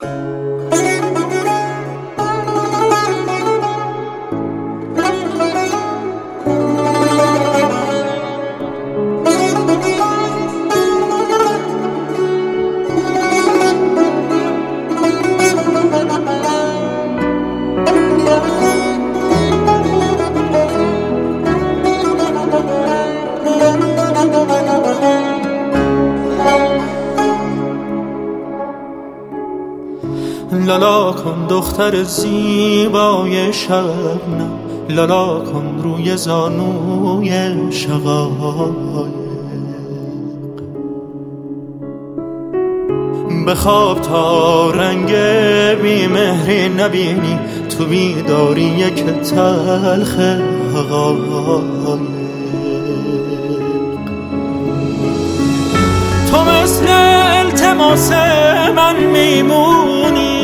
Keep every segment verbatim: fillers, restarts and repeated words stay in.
لالا کن دختر زیبای شبنم، لالا کن روی زانوی شقایق. بخواب تا رنگ بیمهری نبینی، تو بیداری یک تلخ حقایق. تو مثل التماس من میمونی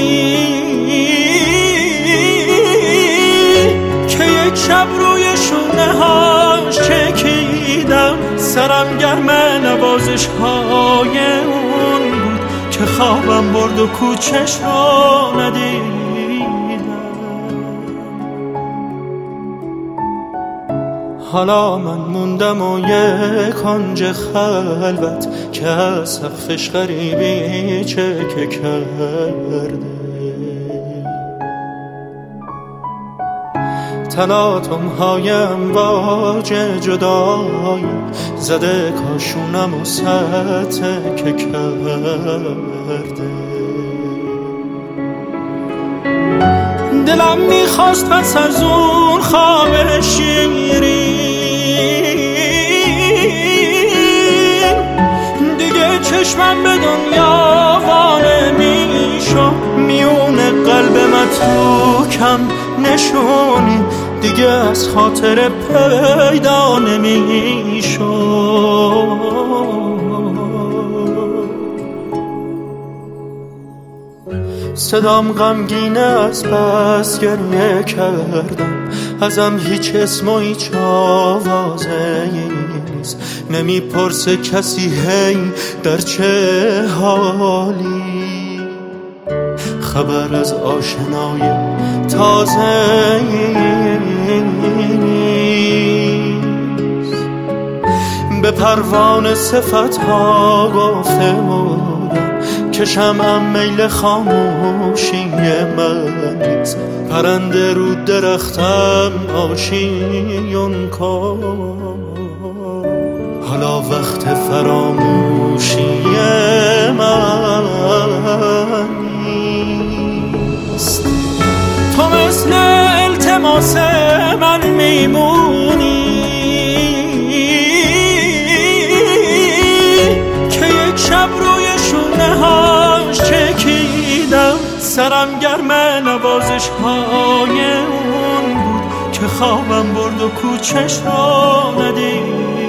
که یک شب روی شونه هاش چکیدم، سرم گرم نوازش های اون بود که خوابم برد و کوچش رو ندیدم. حالا من موندم و یک کنج خلوت که از سقفش غریبی چکه کرده. تلاطم های امواج جدایی زده کاشونم و سطح که کرده. دلم میخواست پس از اون خواب شیرین دیگه چشمم به دنیا وانه میشو، میونه قلب من تو کم نشونی دیگه از خاطر پیدا نمیشو. صدام غمگینه از بس گریه کردم، ازم هیچ اسم و هیچ آوازه نیست. نمیپرسه کسی هی در چه حالی، خبر از آشنای تازه نیست. به پروانه صفت ها گفته بودم که شمعم میل خاموشی من نیست. پرنده رو درختم آشیون کن، حالا وقت فراموشی من نیست. تو مثل التماس من میمونی که یک شب روی شونه هاش چکیدم، سرم گرم نوازش های اون بود که خوابم برد و کوچش رو ندید.